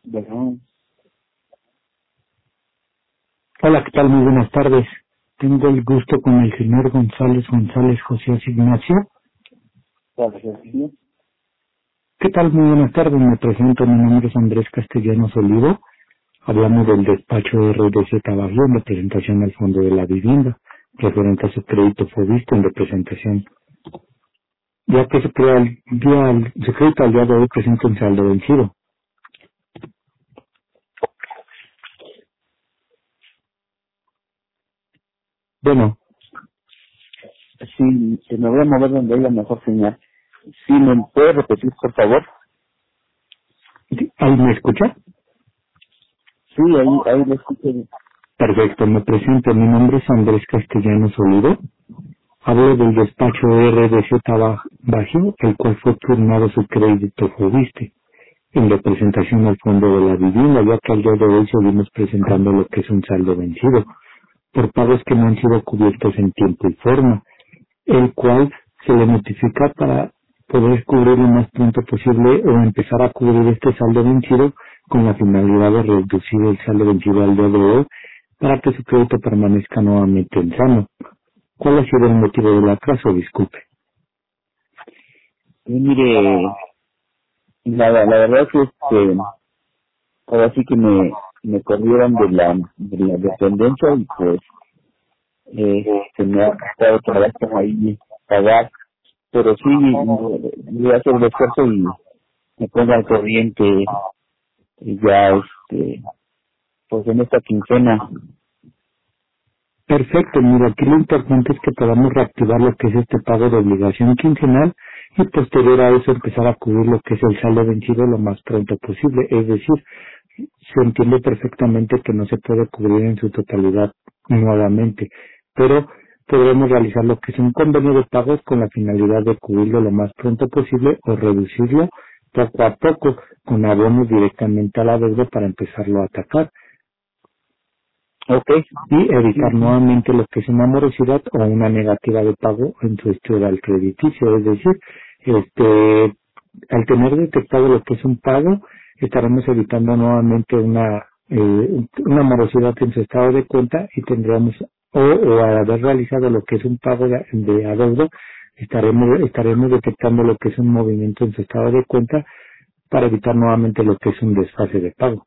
Bueno, Hola, ¿qué tal? Muy buenas tardes. Tengo el gusto con el señor González José Ignacio. para servir. ¿Qué tal? Muy buenas tardes. Me presento. Mi nombre es Andrés Castellanos Olivo. Hablamos del despacho RDZ Bajío en representación al Fondo de la Vivienda, referente a su crédito Fobiste en representación. Ya que su crédito al día de hoy presenta un saldo vencido. Bueno, Sí, se me voy a mover donde haya mejor señal. Sí, ¿me puede repetir, por favor? ¿ahí me escucha? Sí, ahí lo escucho. Perfecto, me presento. Mi nombre es Andrés Castellanos Olivo. Hablo del despacho RDZ Bajío, el cual fue turnado su crédito Fobiste en representación al Fondo de la Vivienda, ya que al día de hoy seguimos presentando lo que es un saldo vencido por pagos que no han sido cubiertos en tiempo y forma, el cual se le notifica para poder cubrir lo más pronto posible o empezar a cubrir este saldo vencido con la finalidad de reducir el saldo vencido al día de hoy para que su crédito permanezca nuevamente en sano. ¿Cuál ha sido el motivo del atraso? Disculpe. Y mire, la verdad es que ahora sí que me corrieron de la dependencia y pues se me ha costado trabajo ahí pagar, pero sí voy a hacer el esfuerzo y me pongo al corriente y ya pues en esta quincena. Perfecto, mira, aquí lo importante es que podamos reactivar lo que es este pago de obligación quincenal y posterior a eso empezar a cubrir lo que es el saldo vencido lo más pronto posible. Es decir, se entiende perfectamente que no se puede cubrir en su totalidad nuevamente, pero podremos realizar lo que es un convenio de pagos con la finalidad de cubrirlo lo más pronto posible o reducirlo poco a poco con abonos directamente a la deuda para empezarlo a atacar Ok, y evitar sí, nuevamente lo que es una morosidad o una negativa de pago en su historial crediticio. Es decir, al tener detectado lo que es un pago, estaremos evitando nuevamente una morosidad en su estado de cuenta y tendríamos, o al haber realizado lo que es un pago de adeudo, estaremos detectando lo que es un movimiento en su estado de cuenta para evitar nuevamente lo que es un desfase de pago.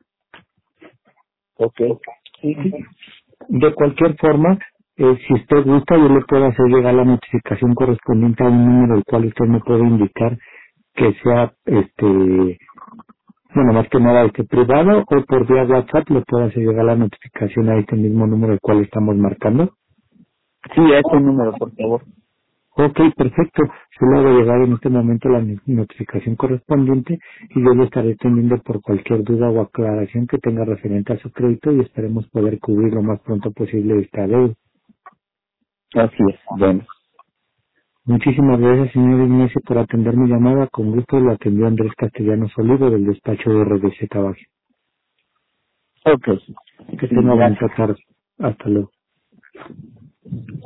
ok. Sí, De cualquier forma, si usted gusta, yo le puedo hacer llegar la notificación correspondiente a un número el cual usted me puede indicar que sea, bueno, más que nada privado, o por vía WhatsApp le puedo hacer llegar la notificación a este mismo número el cual estamos marcando. sí, a este número, por favor. Ok, perfecto. Yo le hago llegar en este momento la notificación correspondiente y yo le estaré teniendo por cualquier duda o aclaración que tenga referente a su crédito y esperemos poder cubrir lo más pronto posible esta deuda. Así es, bueno. Muchísimas gracias, señor Ignacio, por atender mi llamada. Con gusto lo atendió Andrés Castellanos Olivo del despacho de RDC Bajío. Ok, Que sí, tenga bonita gracias. tarde. Hasta luego.